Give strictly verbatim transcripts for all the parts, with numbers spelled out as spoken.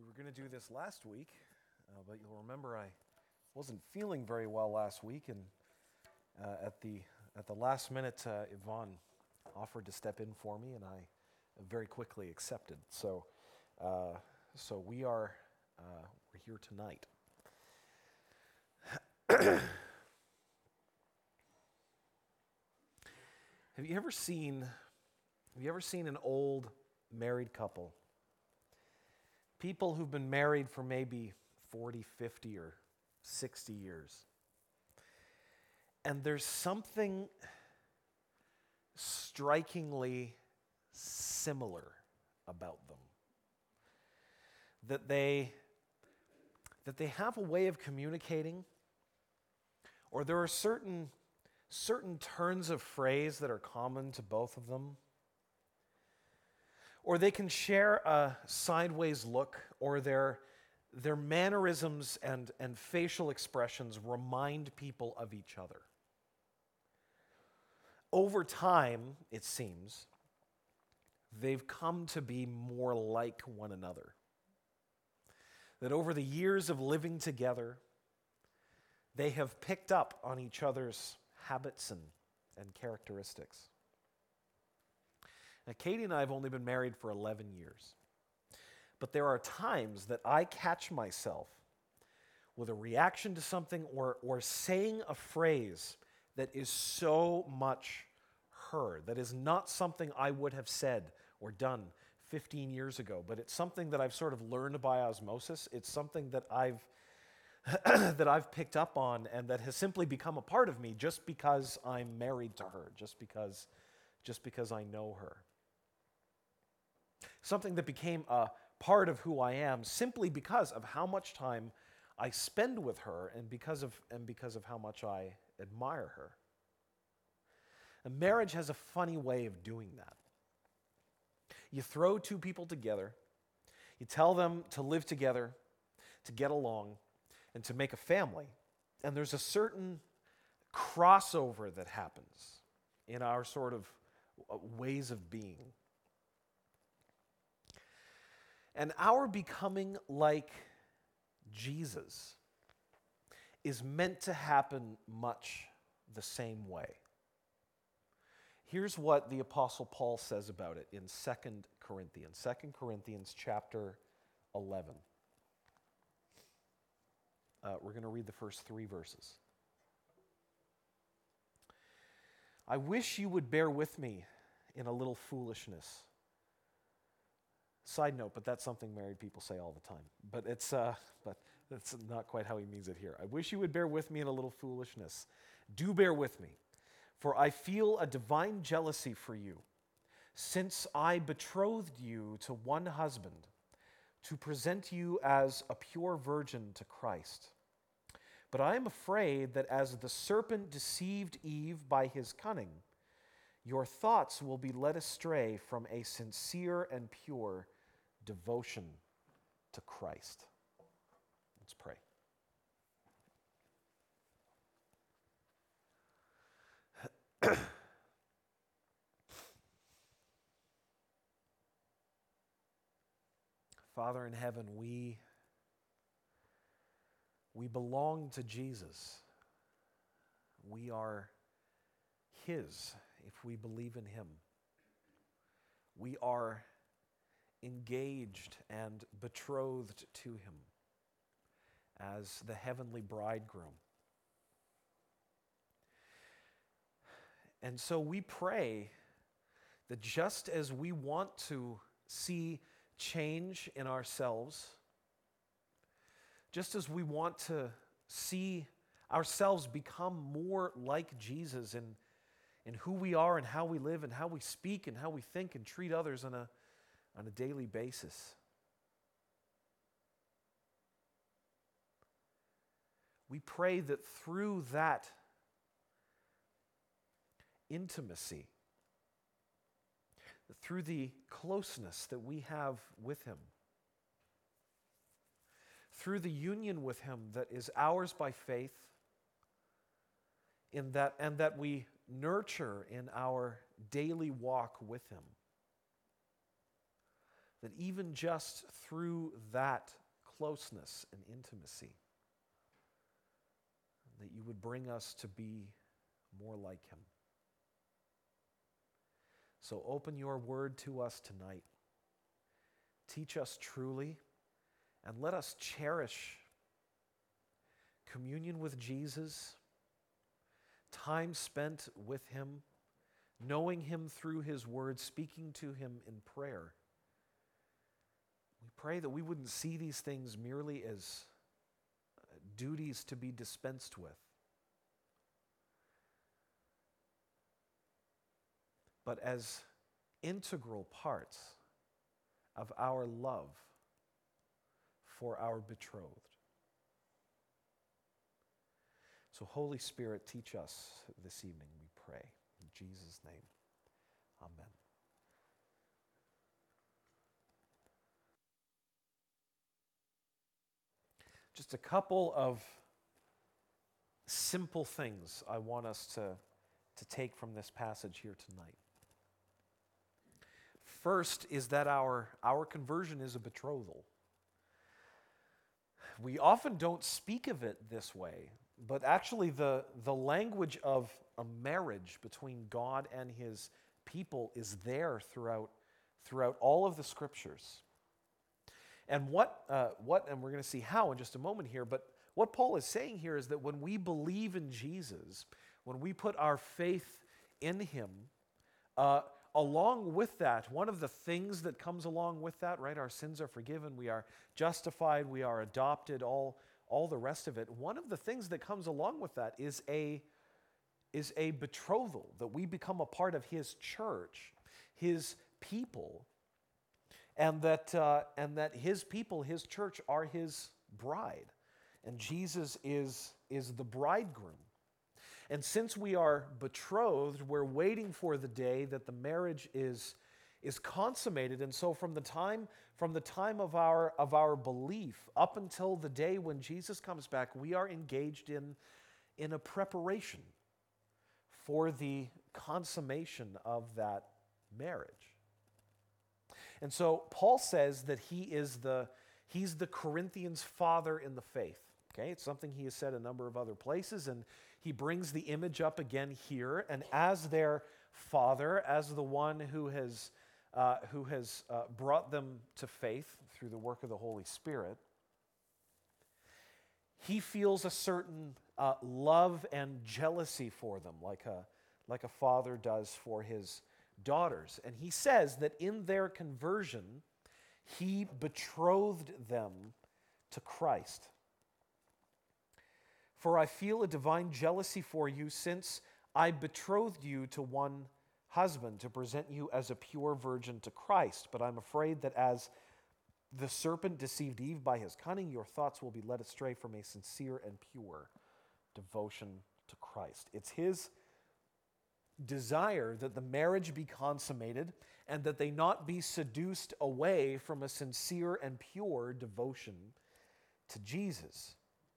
were going to do this last week, uh, but you'll remember I wasn't feeling very well last week, and uh, at the at the last minute, uh, Yvonne offered to step in for me, and I very quickly accepted. So, uh, so we are uh, we're here tonight. Have you ever seen Have you ever seen an old married couple? People who've been married for maybe forty, fifty, or sixty years. And there's something strikingly similar about them. That they, that they have a way of communicating, or there are certain, certain turns of phrase that are common to both of them. Or they can share a sideways look, or their, their mannerisms and, and facial expressions remind people of each other. Over time, it seems, they've come to be more like one another. That over the years of living together, they have picked up on each other's habits and, and characteristics. Now, Katie and I have only been married for eleven years. But there are times that I catch myself with a reaction to something or, or saying a phrase that is so much her, that is not something I would have said or done fifteen years ago, but it's something that I've sort of learned by osmosis. It's something that I've that I've picked up on and that has simply become a part of me just because I'm married to her, just because, just because I know her. Something that became a part of who I am simply because of how much time I spend with her and because of, and because of how much I admire her. And marriage has a funny way of doing that. You throw two people together, you tell them to live together, to get along, and to make a family, and there's a certain crossover that happens in our sort of ways of being. And our becoming like Jesus is meant to happen much the same way. Here's what the Apostle Paul says about it in Second Corinthians. Second Corinthians chapter eleven. Uh, we're going to read the first three verses. I wish you would bear with me in a little foolishness. Side note, but that's something married people say all the time. But it's uh, but that's not quite how he means it here. I wish you would bear with me in a little foolishness. Do bear with me, for I feel a divine jealousy for you, since I betrothed you to one husband, to present you as a pure virgin to Christ. But I am afraid that as the serpent deceived Eve by his cunning, your thoughts will be led astray from a sincere and pure devotion to Christ. Let's pray. Father in heaven, we, we belong to Jesus. We are His if we believe in Him. We are engaged and betrothed to Him as the heavenly bridegroom. And so we pray that just as we want to see change in ourselves, just as we want to see ourselves become more like Jesus in, in who we are and how we live and how we speak and how we think and treat others on a, on a daily basis, we pray that through that intimacy, through the closeness that we have with Him, through the union with Him that is ours by faith, in that and that we nurture in our daily walk with Him, that even just through that closeness and intimacy, that you would bring us to be more like him. So open your word to us tonight. Teach us truly, and let us cherish communion with Jesus, time spent with him, knowing him through his word, speaking to him in prayer. We pray that we wouldn't see these things merely as duties to be dispensed with, but as integral parts of our love for our betrothed. So, Holy Spirit, teach us this evening, we pray. In Jesus' name, amen. Just a couple of simple things I want us to, to take from this passage here tonight. First is that our, our conversion is a betrothal. We often don't speak of it this way, but actually the, the language of a marriage between God and his people is there throughout, throughout all of the scriptures. And what, uh, what, and we're going to see how in just a moment here, but what Paul is saying here is that when we believe in Jesus, when we put our faith in him, uh, along with that, one of the things that comes along with that, right, our sins are forgiven, we are justified, we are adopted, all, all the rest of it. One of the things that comes along with that is a, is a betrothal, that we become a part of his church, his people, and that, uh, and that his people, his church, are his bride. And Jesus is, is the bridegroom. And since we are betrothed, we're waiting for the day that the marriage is, is consummated. And so from the time, from the time of our, of our belief up until the day when Jesus comes back, we are engaged in, in a preparation for the consummation of that marriage. And so Paul says that he is the, he's the Corinthians' father in the faith. Okay, it's something he has said a number of other places, and he brings the image up again here. And as their father, as the one who has, uh, who has uh, brought them to faith through the work of the Holy Spirit, he feels a certain uh, love and jealousy for them, like a, like a father does for his daughters. And he says that in their conversion, he betrothed them to Christ. For I feel a divine jealousy for you, since I betrothed you to one husband to present you as a pure virgin to Christ. But I'm afraid that as the serpent deceived Eve by his cunning, your thoughts will be led astray from a sincere and pure devotion to Christ. It's his desire that the marriage be consummated and that they not be seduced away from a sincere and pure devotion to Jesus.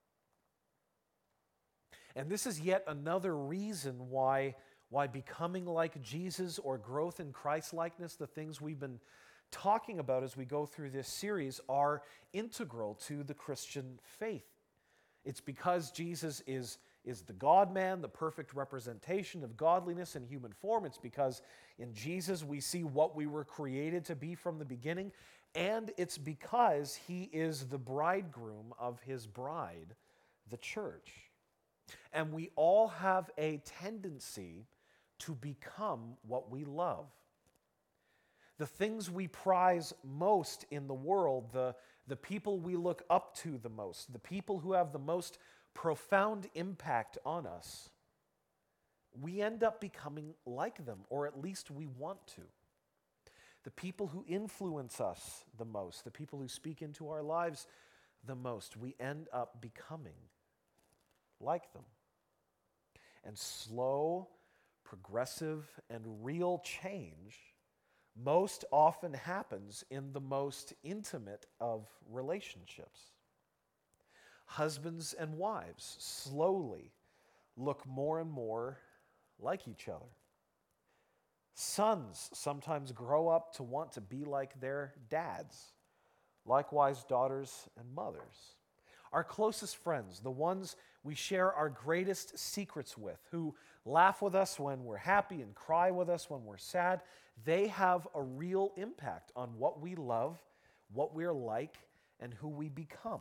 And this is yet another reason why, why becoming like Jesus or growth in Christ-likeness, the things we've been talking about as we go through this series, are integral to the Christian faith. It's because Jesus is, is the God-man, the perfect representation of godliness in human form. It's because in Jesus we see what we were created to be from the beginning. And it's because he is the bridegroom of his bride, the church. And we all have a tendency to become what we love. The things we prize most in the world, the, the people we look up to the most, the people who have the most profound impact on us, we end up becoming like them, or at least we want to. The people who influence us the most, the people who speak into our lives the most, we end up becoming like them. And slow, progressive, and real change most often happens in the most intimate of relationships. Husbands and wives slowly look more and more like each other. Sons sometimes grow up to want to be like their dads. Likewise, daughters and mothers. Our closest friends, the ones we share our greatest secrets with, who laugh with us when we're happy and cry with us when we're sad, they have a real impact on what we love, what we're like, and who we become.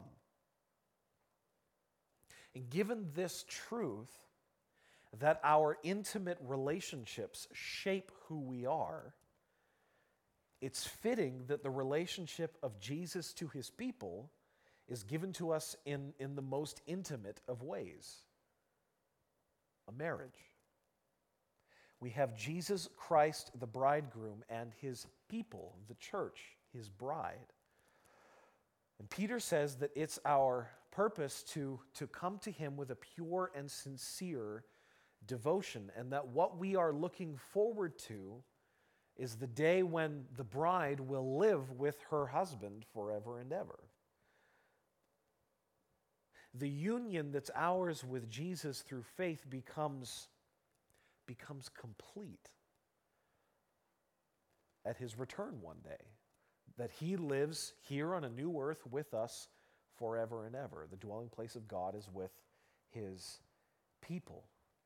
And given this truth, that our intimate relationships shape who we are, it's fitting that the relationship of Jesus to his people is given to us in, in the most intimate of ways, a marriage. We have Jesus Christ, the bridegroom, and his people, the church, his bride. And Peter says that it's our purpose to, to come to him with a pure and sincere devotion, and that what we are looking forward to is the day when the bride will live with her husband forever and ever. The union that's ours with Jesus through faith becomes, becomes complete at his return one day. That he lives here on a new earth with us forever and ever. The dwelling place of God is with his people.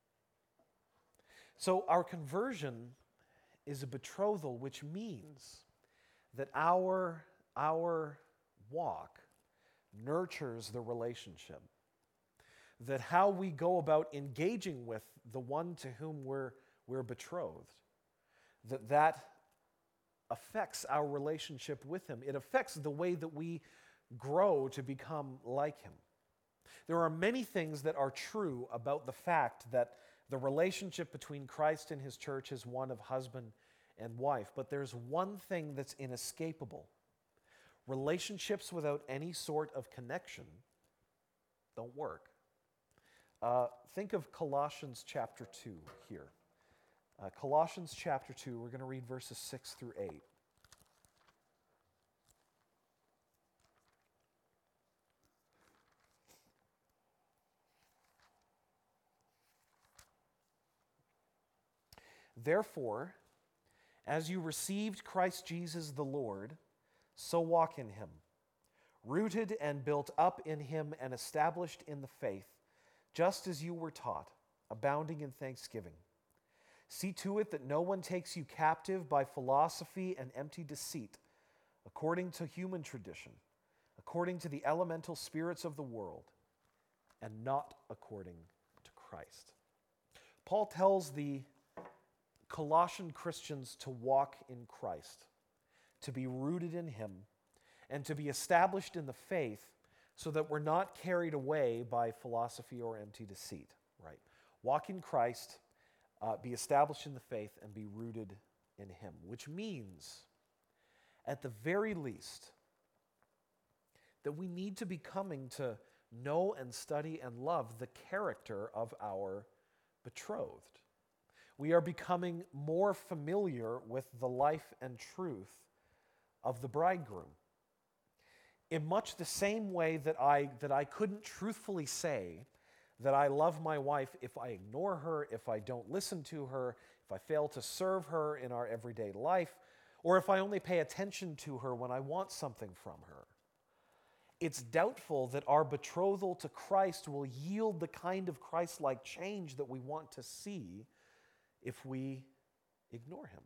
So our conversion is a betrothal, which means that our, our walk nurtures the relationship. That how we go about engaging with the one to whom we're, we're betrothed, that that affects our relationship with him. It affects the way that we grow to become like him. There are many things that are true about the fact that the relationship between Christ and his church is one of husband and wife, but there's one thing that's inescapable. Relationships without any sort of connection don't work. Uh, think of Colossians chapter two here. Uh, Colossians chapter two, we're going to read verses six through eight. Therefore, as you received Christ Jesus the Lord, so walk in him, rooted and built up in him and established in the faith, just as you were taught, abounding in thanksgiving. See to it that no one takes you captive by philosophy and empty deceit, according to human tradition, according to the elemental spirits of the world, and not according to Christ. Paul tells the Colossian Christians to walk in Christ, to be rooted in him, and to be established in the faith so that we're not carried away by philosophy or empty deceit, right? Walk in Christ, uh, be established in the faith, and be rooted in him, which means, at the very least, that we need to be coming to know and study and love the character of our betrothed. We are becoming more familiar with the life and truth of the bridegroom. In much the same way that I, that I couldn't truthfully say that I love my wife if I ignore her, if I don't listen to her, if I fail to serve her in our everyday life, or if I only pay attention to her when I want something from her. It's doubtful that our betrothal to Christ will yield the kind of Christ-like change that we want to see if we ignore him.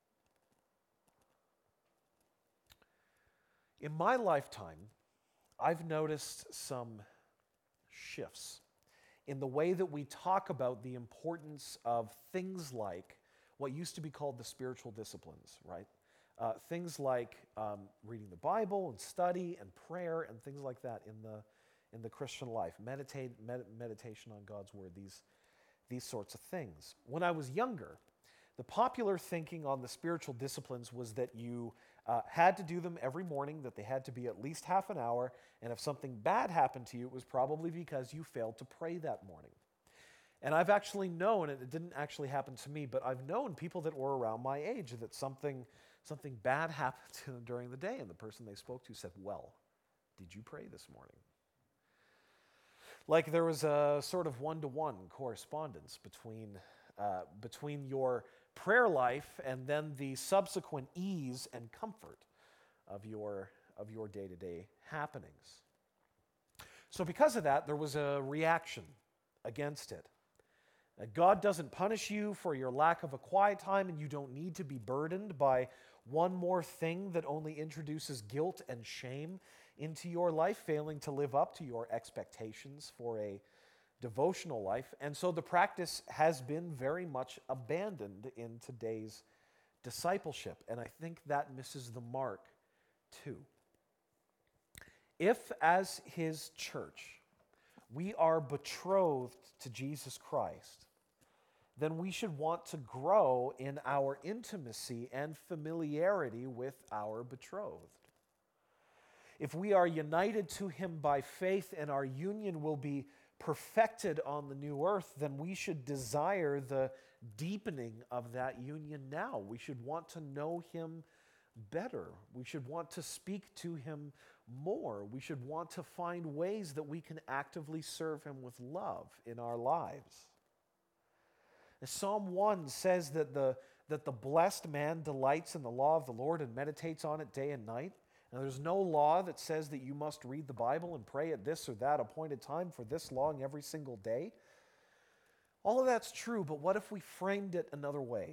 In my lifetime, I've noticed some shifts in the way that we talk about the importance of things like what used to be called the spiritual disciplines, right? Uh, things like um, reading the Bible and study and prayer and things like that in the in the Christian life. Meditate, med- meditation on God's word, these, these sorts of things. When I was younger, the popular thinking on the spiritual disciplines was that you uh, had to do them every morning, that they had to be at least half an hour, and if something bad happened to you, it was probably because you failed to pray that morning. And I've actually known, and it didn't actually happen to me, but I've known people that were around my age that something, something bad happened to them during the day, and the person they spoke to said, "Well, did you pray this morning?" Like there was a sort of one-to-one correspondence between, uh, between your prayer life and then the subsequent ease and comfort of your, of your day-to-day happenings. So because of that, there was a reaction against it. Uh, God doesn't punish you for your lack of a quiet time, and you don't need to be burdened by one more thing that only introduces guilt and shame into your life, failing to live up to your expectations for a devotional life. And so the practice has been very much abandoned in today's discipleship, and I think that misses the mark too. If, as his church, we are betrothed to Jesus Christ, then we should want to grow in our intimacy and familiarity with our betrothed. If we are united to him by faith and our union will be perfected on the new earth, then we should desire the deepening of that union now. We should want to know him better. We should want to speak to him more. We should want to find ways that we can actively serve him with love in our lives. Psalm one says that the, that the blessed man delights in the law of the Lord and meditates on it day and night. Now, there's no law that says that you must read the Bible and pray at this or that appointed time for this long every single day. All of that's true, but what if we framed it another way?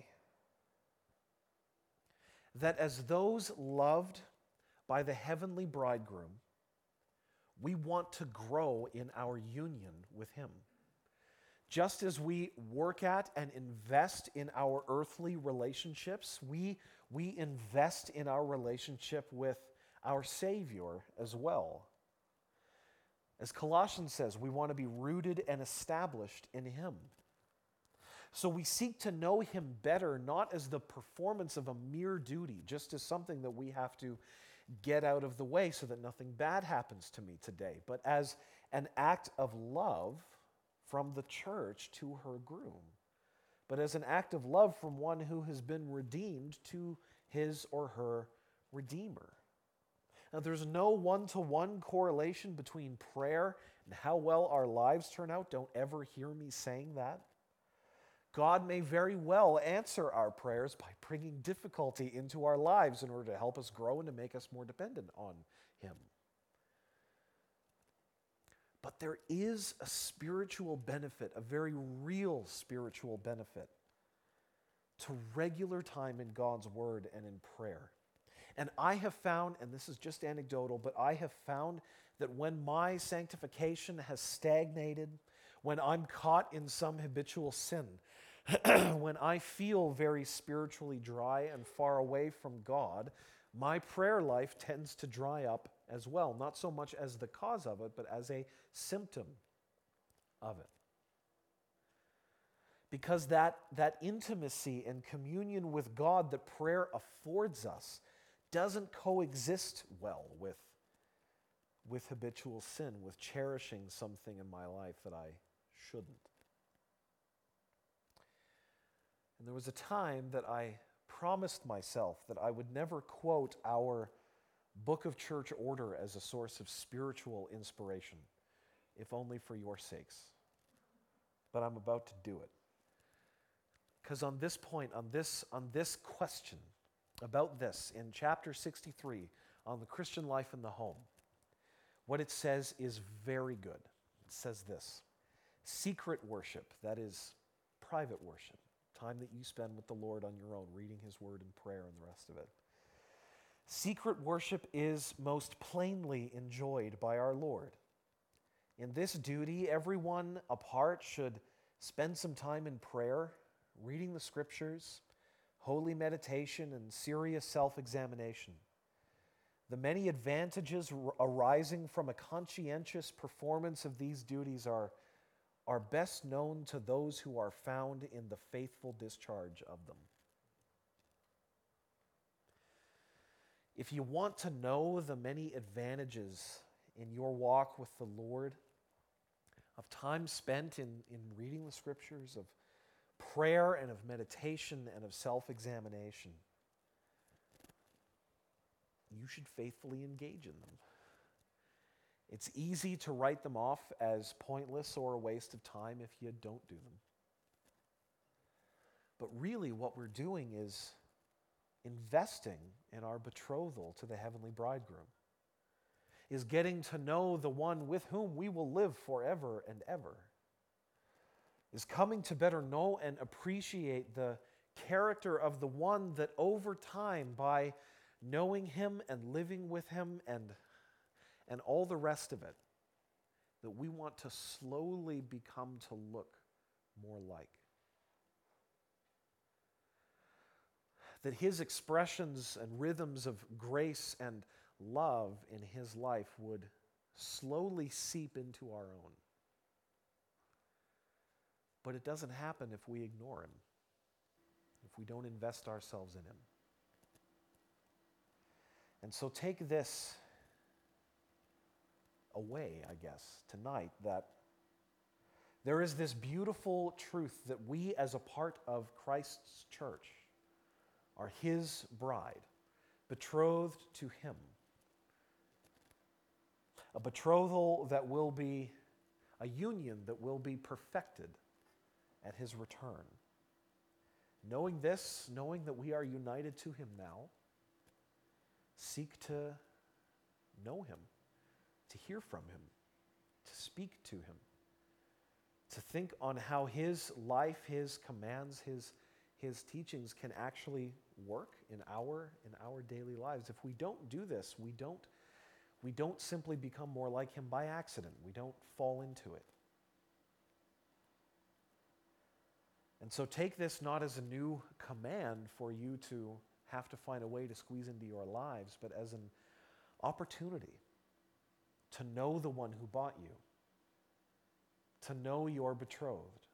That as those loved by the heavenly bridegroom, we want to grow in our union with him. Just as we work at and invest in our earthly relationships, we, we invest in our relationship with our Savior as well. As Colossians says, we want to be rooted and established in him. So we seek to know him better, not as the performance of a mere duty, just as something that we have to get out of the way so that nothing bad happens to me today, but as an act of love from the church to her groom, but as an act of love from one who has been redeemed to his or her Redeemer. Now, there's no one-to-one correlation between prayer and how well our lives turn out. Don't ever hear me saying that. God may very well answer our prayers by bringing difficulty into our lives in order to help us grow and to make us more dependent on him. But there is a spiritual benefit, a very real spiritual benefit, to regular time in God's word and in prayer. And I have found, and this is just anecdotal, but I have found that when my sanctification has stagnated, when I'm caught in some habitual sin, when I feel very spiritually dry and far away from God, my prayer life tends to dry up as well. Not so much as the cause of it, but as a symptom of it. Because that, that intimacy and communion with God that prayer affords us doesn't coexist well with, with habitual sin, with cherishing something in my life that I shouldn't. And there was a time that I promised myself that I would never quote our Book of Church Order as a source of spiritual inspiration, if only for your sakes. But I'm about to do it. Because on this point, on this, on this question, about this, in chapter sixty-three, on the Christian life in the home, what it says is very good. It says this: secret worship, that is private worship, time that you spend with the Lord on your own, reading his word and prayer and the rest of it. Secret worship is most plainly enjoyed by our Lord. In this duty, everyone apart should spend some time in prayer, reading the scriptures, holy meditation, and serious self-examination. The many advantages arising from a conscientious performance of these duties are, are best known to those who are found in the faithful discharge of them. If you want to know the many advantages in your walk with the Lord, of time spent in, in reading the scriptures, of prayer and of meditation and of self-examination, you should faithfully engage in them. It's easy to write them off as pointless or a waste of time if you don't do them. But really, what we're doing is investing in our betrothal to the heavenly bridegroom, is getting to know the one with whom we will live forever and ever, is coming to better know and appreciate the character of the one that over time, by knowing him and living with him and, and all the rest of it, that we want to slowly become to look more like. That his expressions and rhythms of grace and love in his life would slowly seep into our own. But it doesn't happen if we ignore him, if we don't invest ourselves in him. And so take this away, I guess, tonight, that there is this beautiful truth that we, as a part of Christ's church, are his bride, betrothed to him. A betrothal that will be a union that will be perfected at his return. Knowing this, knowing that we are united to him now, seek to know him, to hear from him, to speak to him, to think on how his life, his commands, his, his teachings can actually work in our, in our daily lives. If we don't do this, we don't, we don't simply become more like him by accident. We don't fall into it. And so take this not as a new command for you to have to find a way to squeeze into your lives, but as an opportunity to know the one who bought you, to know your betrothed.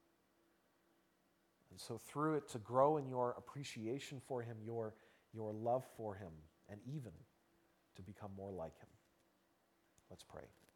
And so through it to grow in your appreciation for him, your, your love for him, and even to become more like him. Let's pray.